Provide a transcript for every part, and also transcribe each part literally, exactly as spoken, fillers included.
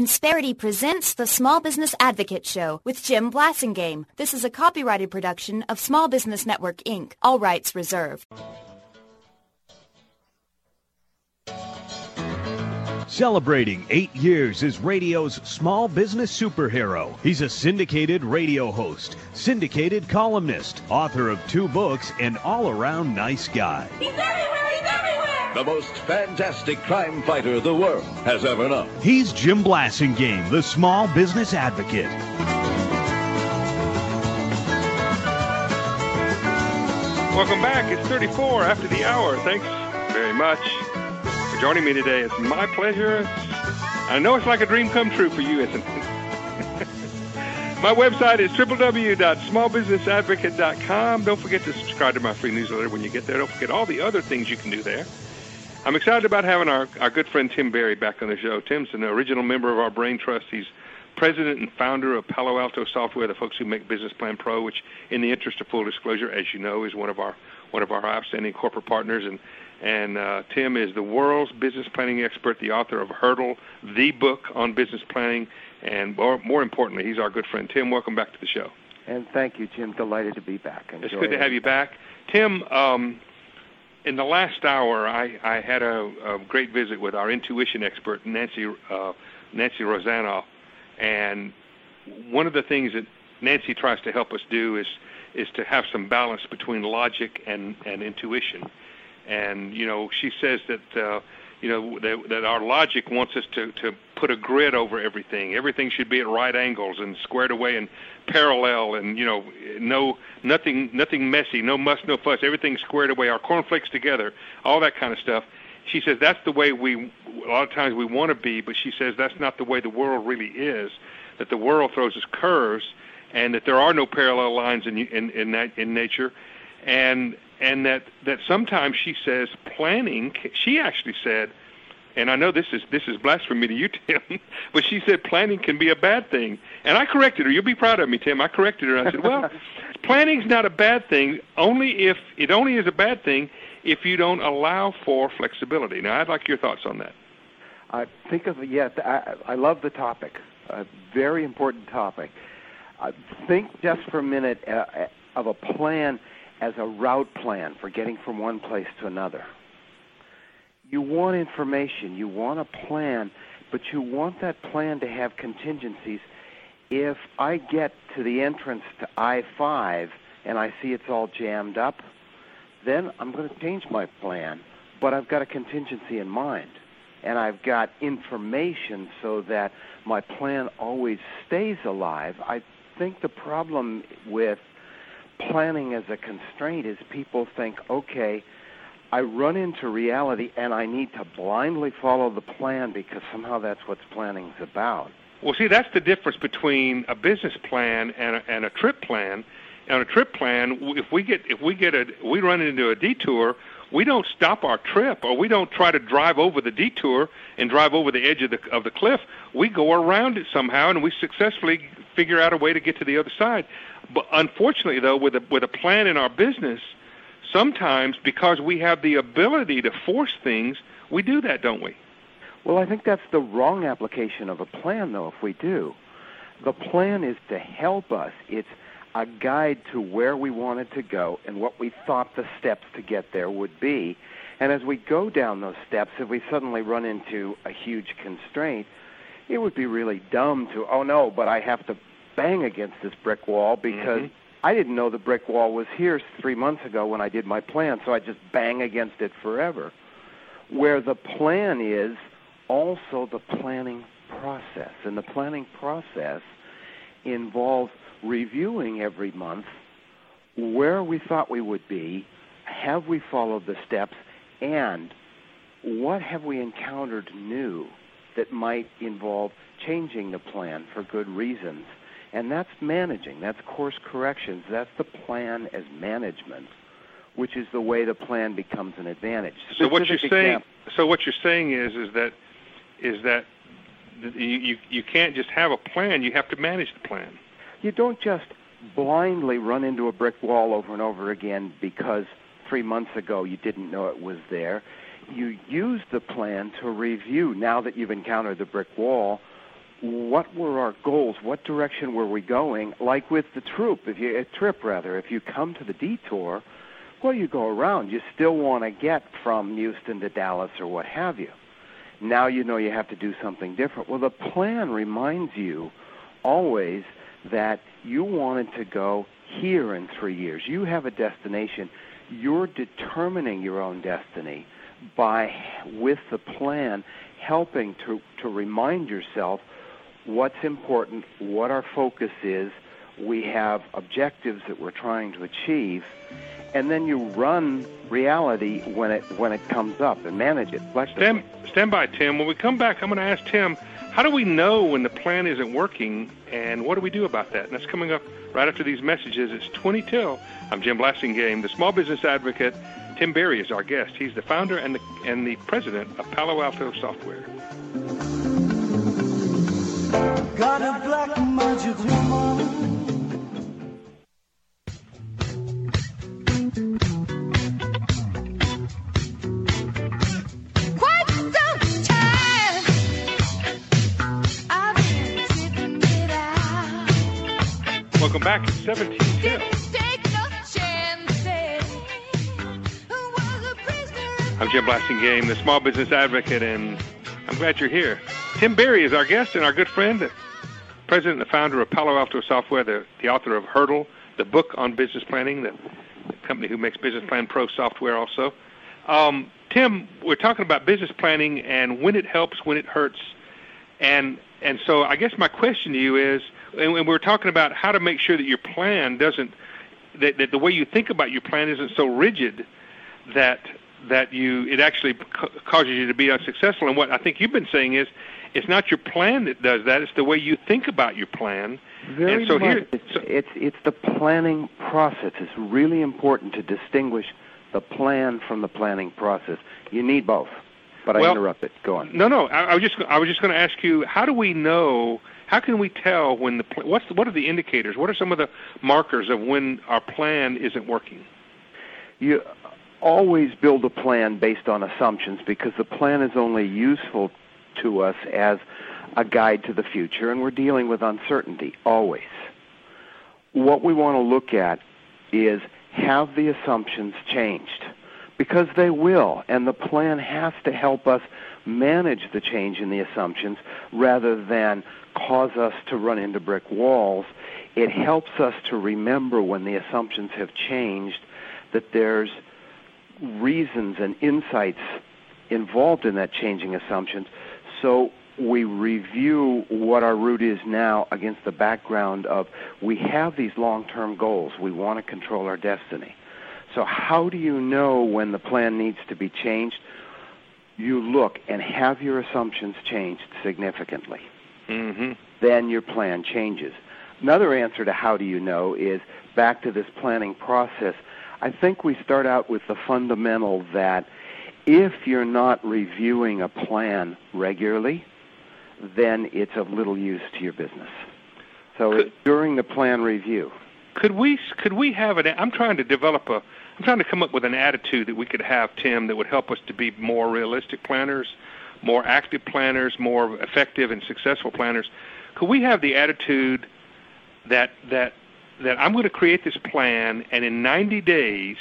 Insperity presents the Small Business Advocate Show with Jim Blasingame. This is a copyrighted production of Small Business Network, Incorporated. All rights reserved. Celebrating eight years as radio's small business superhero. He's a syndicated radio host, syndicated columnist, author of two books, and all-around nice guy. He's everywhere! He's everywhere! The most fantastic crime fighter the world has ever known. He's Jim Blasingame, the small business advocate. Welcome back. It's thirty-four after the hour. Thanks very much for joining me today. It's my pleasure. It's, I know it's like a dream come true for you, isn't it? My website is w w w dot small business advocate dot com. Don't forget to subscribe to my free newsletter when you get there. Don't forget all the other things you can do there. I'm excited about having our, our good friend Tim Berry back on the show. Tim's an original member of our Brain Trust. He's president and founder of Palo Alto Software, the folks who make Business Plan Pro, which, in the interest of full disclosure, as you know, is one of our one of our outstanding corporate partners. And and uh, Tim is the world's business planning expert, the author of Hurdle, the book on business planning, and more, more importantly, he's our good friend. Tim, welcome back to the show. And thank you, Jim. Delighted to be back. Enjoy it's good to have you back. Tim, um, in the last hour, I, I had a, a great visit with our intuition expert, Nancy uh, Nancy Rosanoff. And one of the things that Nancy tries to help us do is is to have some balance between logic and, and intuition. And, you know, she says that, uh, you know, that, that our logic wants us to, to put a grid over everything. Everything should be at right angles and squared away and parallel and, you know, no nothing nothing messy, no muss, no fuss, everything squared away, our cornflakes together, all that kind of stuff. She says that's the way we, a lot of times we want to be, but she says that's not the way the world really is, that the world throws us curves and that there are no parallel lines in in in, that, in nature, and and that, that sometimes she says planning, she actually said, and I know this is this is blasphemy to you, Tim, but she said planning can be a bad thing. And I corrected her. You'll be proud of me, Tim. I corrected her. I said, well, planning's not a bad thing, only if it only is a bad thing if you don't allow for flexibility. Now, I'd like your thoughts on that. I think of, yes, I, I love the topic, a very important topic. Uh, think just for a minute uh, of a plan as a route plan for getting from one place to another. You want information, you want a plan, but you want that plan to have contingencies. If I get to the entrance to I five and I see it's all jammed up, then I'm going to change my plan, but I've got a contingency in mind, and I've got information so that my plan always stays alive. I think the problem with planning as a constraint is people think, okay, I run into reality and I need to blindly follow the plan because somehow that's what planning's about. Well, see, that's the difference between a business plan and a, and a trip plan. On a trip plan, if we get if we get a we run into a detour, we don't stop our trip, or we don't try to drive over the detour and drive over the edge of the of the cliff. We go around it somehow, and we successfully figure out a way to get to the other side. But unfortunately, though, with a with a plan in our business, sometimes because we have the ability to force things, we do that, don't we? Well, I think that's the wrong application of a plan, though. If we do, the plan is to help us. It's a guide to where we wanted to go and what we thought the steps to get there would be. And as we go down those steps, if we suddenly run into a huge constraint, it would be really dumb to, oh, no, but I have to bang against this brick wall because mm-hmm. I didn't know the brick wall was here three months ago when I did my plan, so I just bang against it forever. Where the plan is also the planning process. And the planning process involves reviewing every month where we thought we would be, have we followed the steps, and what have we encountered new that might involve changing the plan for good reasons. And that's managing, that's course corrections, that's the plan as management, which is the way the plan becomes an advantage. So what you're saying, so what you're saying is, is that, is that you, you you can't just have a plan; you have to manage the plan. You don't just blindly run into a brick wall over and over again because three months ago you didn't know it was there. You use the plan to review, now that you've encountered the brick wall, what were our goals? What direction were we going? Like with the troop, if you a trip rather, if you come to the detour, well, you go around. You still want to get from Houston to Dallas or what have you. Now you know you have to do something different. Well, the plan reminds you always that you wanted to go here in three years. You have a destination. You're determining your own destiny by, with the plan, helping to, to remind yourself what's important, what our focus is. We have objectives that we're trying to achieve, and then you run reality when it when it comes up and manage it. Stand, stand by, Tim. When we come back, I'm going to ask Tim, how do we know when the plan isn't working, and what do we do about that? And that's coming up right after these messages. It's twenty till. I'm Jim Blasingame, the small business advocate. Tim Berry is our guest. He's the founder and the, and the president of Palo Alto Software. Got a black magic woman. Welcome back. It's seventeen till. I'm Jim Blasingame, the small business advocate, and I'm glad you're here. Tim Berry is our guest and our good friend, the president and the founder of Palo Alto Software, the, the author of Hurdle, the book on business planning, the, the company who makes Business Plan Pro software also. Um, Tim, we're talking about business planning and when it helps, when it hurts. And and so I guess my question to you is, and we're talking about how to make sure that your plan doesn't, that, that the way you think about your plan isn't so rigid that that you it actually causes you to be unsuccessful. And what I think you've been saying is, it's not your plan that does that; it's the way you think about your plan. Very and so much. Here, it's, so, it's it's the planning process. It's really important to distinguish the plan from the planning process. You need both. But well, I interrupted. Go on. No, no. I, I was just I was just going to ask you, how do we know? How can we tell when the what's the, what are the indicators? What are some of the markers of when our plan isn't working? You always build a plan based on assumptions, because the plan is only useful to us as a guide to the future, and we're dealing with uncertainty always. What we want to look at is, have the assumptions changed? Because they will, and the plan has to help us manage the change in the assumptions rather than cause us to run into brick walls. It helps us to remember when the assumptions have changed that there's reasons and insights involved in that changing assumptions. So we review what our route is now against the background of, we have these long-term goals. We want to control our destiny. So how do you know when the plan needs to be changed? You look, and have your assumptions changed significantly. Mm-hmm. Then your plan changes. Another answer to how do you know is back to this planning process. I think we start out with the fundamental that if you're not reviewing a plan regularly, then it's of little use to your business. So could, it's during the plan review. Could we could we have an? I'm trying to develop a. I'm trying to come up with an attitude that we could have, Tim, that would help us to be more realistic planners, more active planners, more effective and successful planners. Could we have the attitude that that that I'm going to create this plan, and in ninety days,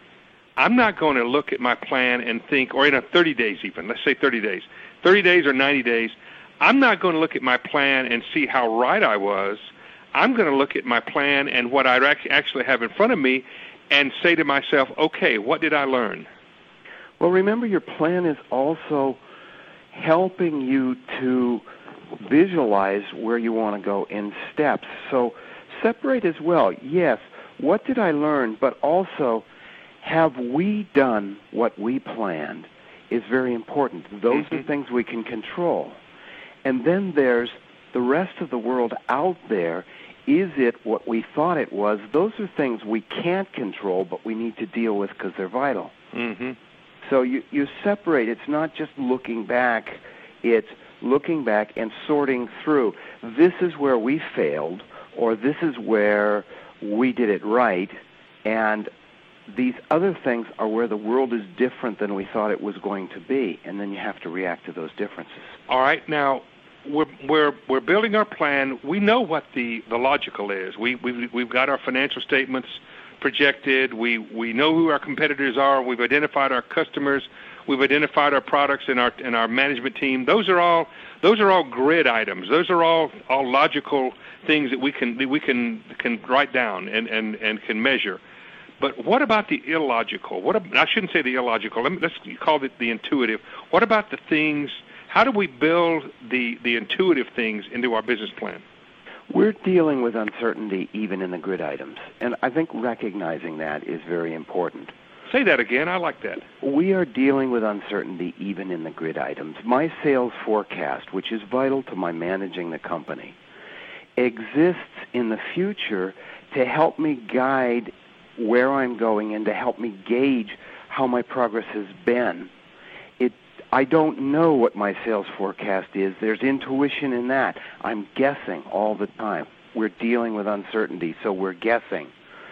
I'm not going to look at my plan and think, or in a thirty days even, let's say thirty days, thirty days or ninety days, I'm not going to look at my plan and see how right I was. I'm going to look at my plan and what I actually have in front of me and say to myself, okay, what did I learn? Well, remember, your plan is also helping you to visualize where you want to go in steps. So separate as well. Yes, what did I learn? But also, have we done what we planned is very important. Those mm-hmm. are things we can control. And then there's the rest of the world out there. Is it what we thought it was? Those are things we can't control, but we need to deal with because they're vital. Mm-hmm. So you, you separate. It's not just looking back. It's looking back and sorting through. This is where we failed, or this is where we did it right, and these other things are where the world is different than we thought it was going to be, and then you have to react to those differences. All right. Now, we're we're we're building our plan. We know what the, the logical is. We we've we've got our financial statements projected. We we know who our competitors are. We've identified our customers. We've identified our products in our in our management team. Those are all those are all grid items. Those are all, all logical things that we can that we can can write down and, and, and can measure. But what about the illogical? What I shouldn't say the illogical. Let me, let's call it the intuitive. What about the things? How do we build the, the intuitive things into our business plan? We're dealing with uncertainty even in the grid items, and I think recognizing that is very important. Say that again. I like that. We are dealing with uncertainty even in the grid items. My sales forecast, which is vital to my managing the company, exists in the future to help me guide where I'm going and to help me gauge how my progress has been. It, I don't know what my sales forecast is. There's intuition in that. I'm guessing all the time. We're dealing with uncertainty, so we're guessing.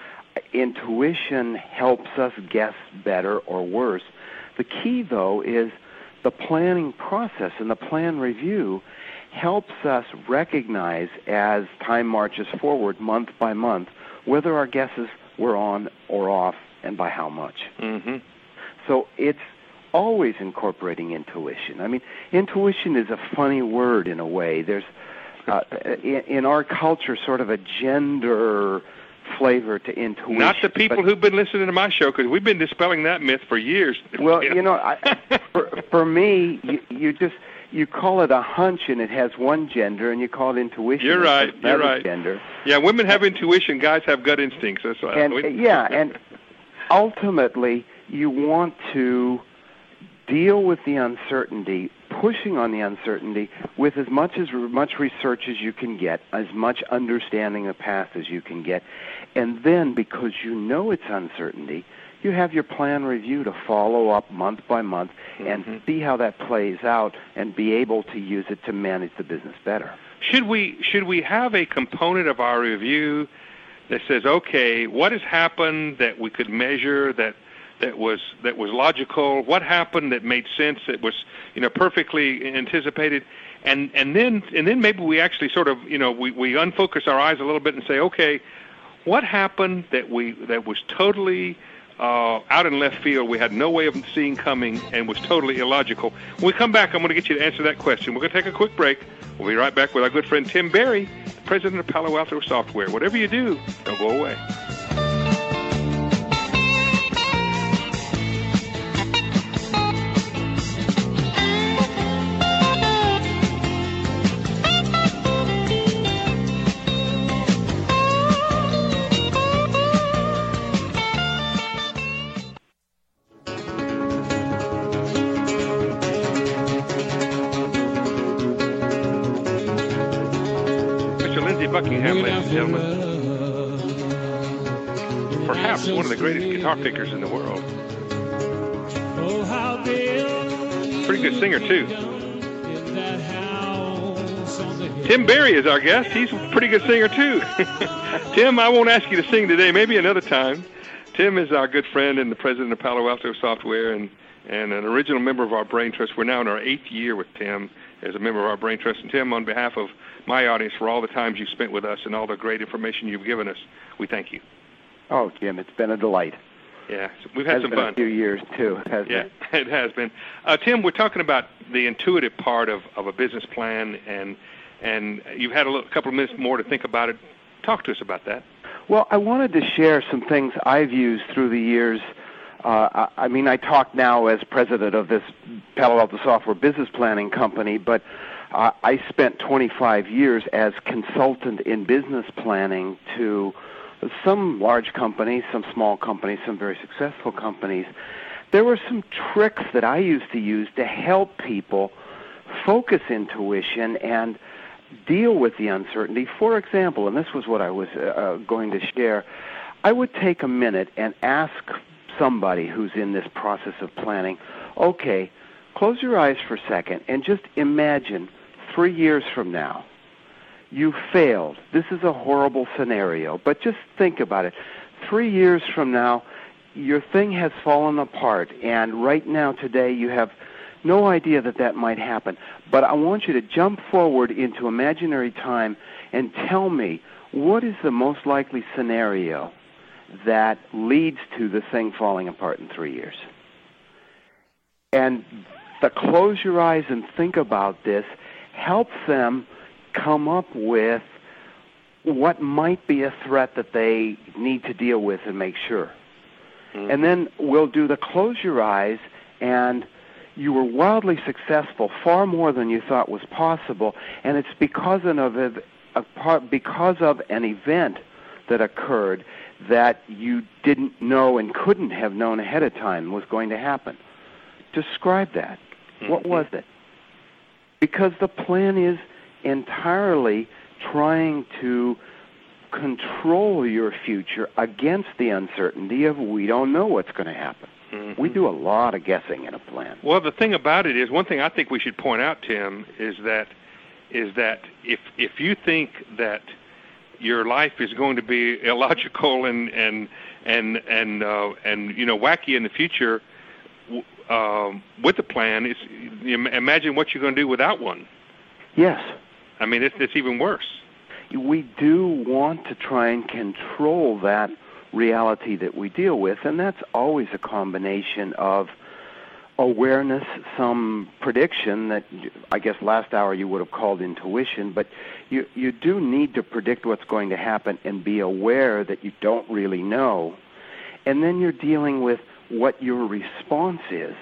Intuition helps us guess better or worse. The key, though, is the planning process, and the plan review helps us recognize as time marches forward, month by month, whether our guesses were on or off and by how much. Mm-hmm. So it's always incorporating intuition. I mean, intuition is a funny word in a way. There's, uh, in, in our culture, sort of a gender flavor to intuition. Not the people but, who've been listening to my show, because we've been dispelling that myth for years. Well, you know, I, for, for me, you, you just you call it a hunch and it has one gender, and you call it intuition. You're right. You're right. Gender. Yeah, women have intuition. Guys have gut instincts. That's why. And we, yeah, and ultimately, you want to deal with the uncertainty, pushing on the uncertainty with as much as much research as you can get, as much understanding of path as you can get, and then because you know it's uncertainty, you have your plan review to follow up month by month and mm-hmm. see how that plays out and be able to use it to manage the business better. Should we should we have a component of our review that says, okay, what has happened that we could measure that that was that was logical? What happened that made sense? That was you know perfectly anticipated, and and then and then maybe we actually sort of you know we, we unfocus our eyes a little bit and say, okay, what happened that we that was totally uh, out in left field? We had no way of seeing coming and was totally illogical. When we come back, I'm going to get you to answer that question. We're going to take a quick break. We'll be right back with our good friend Tim Berry, president of Palo Alto Software. Whatever you do, don't go away. Buckingham, ladies and gentlemen. Perhaps one of the greatest guitar pickers in the world. Pretty good singer, too. Tim Berry is our guest. He's a pretty good singer, too. Tim, I won't ask you to sing today, maybe another time. Tim is our good friend and the president of Palo Alto Software and, and an original member of our Brain Trust. We're now in our eighth year with Tim as a member of our Brain Trust. And Tim, on behalf of my audience, for all the times you've spent with us and all the great information you've given us, we thank you. Oh, Jim, it's been a delight. Yeah, we've had has some been fun. A few years too, hasn't yeah, it? Yeah, it has been. Uh, Tim, we're talking about the intuitive part of, of a business plan, and and you've had a little, couple of minutes more to think about it. Talk to us about that. Well, I wanted to share some things I've used through the years. Uh, I, I mean, I talk now as president of this Palo Alto Software business planning company, but uh, I spent twenty-five years as consultant in business planning to some large companies, some small companies, some very successful companies. There were some tricks that I used to use to help people focus intuition and deal with the uncertainty. For example, and this was what I was uh, going to share, I would take a minute and ask somebody who's in this process of planning, okay, close your eyes for a second and just imagine three years from now, you failed. This is a horrible scenario, but just think about it. Three years from now, your thing has fallen apart, and right now, today, you have no idea that that might happen. But I want you to jump forward into imaginary time and tell me, what is the most likely scenario that leads to the thing falling apart in three years? And the close your eyes and think about this helps them come up with what might be a threat that they need to deal with and make sure. Mm-hmm. And then we'll do the close your eyes, and you were wildly successful, far more than you thought was possible, and it's because of a, a part, because of an event that occurred that you didn't know and couldn't have known ahead of time was going to happen. Describe that. Mm-hmm. What was it? Because the plan is entirely trying to control your future against the uncertainty of we don't know what's going to happen. Mm-hmm. We do a lot of guessing in a plan. Well, the thing about it is, one thing I think we should point out, Tim, is that is that if if you think that your life is going to be illogical and and and and uh, and you know wacky in the future, um, with the plan, it's, imagine what you're going to do without one. Yes. I mean, it's, it's even worse. We do want to try and control that reality that we deal with, and that's always a combination of awareness, some prediction that I guess last hour you would have called intuition, but you, you do need to predict what's going to happen and be aware that you don't really know. And then you're dealing with what your response is.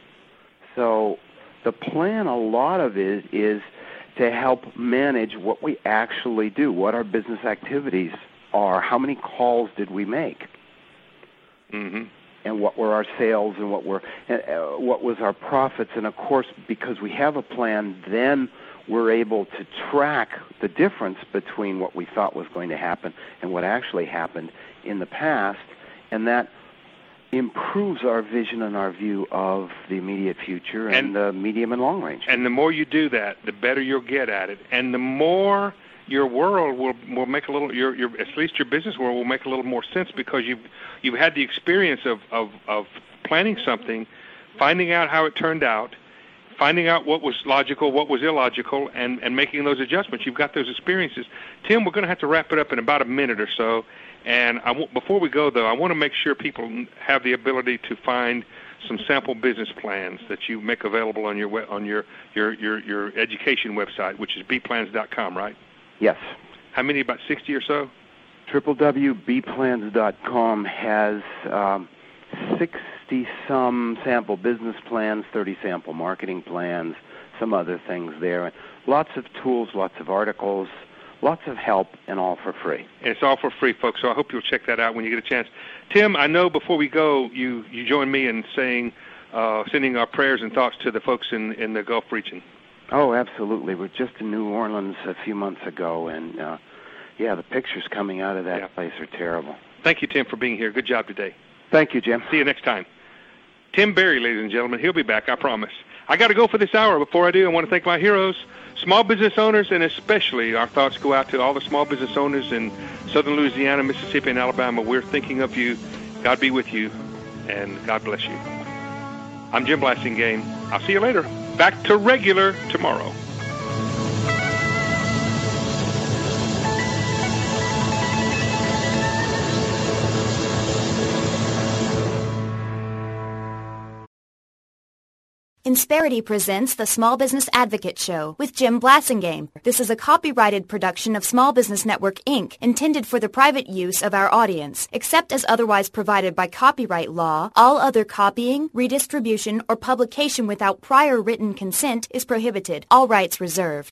So the plan, a lot of it is to help manage what we actually do, what our business activities are, how many calls did we make, mm-hmm. and what were our sales and what were uh, what was our profits. And of course, because we have a plan, then we're able to track the difference between what we thought was going to happen and what actually happened in the past, and that improves our vision and our view of the immediate future and, and the medium and long range. And the more you do that, the better you'll get at it, and the more your world will will make a little your your at least your business world will make a little more sense, because you've you've had the experience of of, of planning something, finding out how it turned out, finding out what was logical, what was illogical, and, and making those adjustments. You've got those experiences. Tim, we're going to have to wrap it up in about a minute or so. And I w- before we go, though, I want to make sure people have the ability to find some sample business plans that you make available on your we- on your, your, your, your education website, which is b plans dot com, right? Yes. How many, about sixty or so? w w w dot b plans dot com has um, sixty-some sample business plans, thirty sample marketing plans, some other things there. Lots of tools, lots of articles, lots of help, and all for free. And it's all for free, folks, so I hope you'll check that out when you get a chance. Tim, I know before we go, you, you join me in saying, uh, sending our prayers and thoughts to the folks in, in the Gulf region. Oh, absolutely. We're just in New Orleans a few months ago, and, uh, yeah, the pictures coming out of that yeah. place are terrible. Thank you, Tim, for being here. Good job today. Thank you, Jim. See you next time. Tim Berry, ladies and gentlemen. He'll be back, I promise. I got to go for this hour. Before I do, I want to thank my heroes, small business owners, and especially our thoughts go out to all the small business owners in southern Louisiana, Mississippi, and Alabama. We're thinking of you. God be with you, and God bless you. I'm Jim Blasingame. I'll see you later. Back to regular tomorrow. Insperity presents the Small Business Advocate Show with Jim Blasingame. This is a copyrighted production of Small Business Network, Incorporated, intended for the private use of our audience. Except as otherwise provided by copyright law, all other copying, redistribution, or publication without prior written consent is prohibited. All rights reserved.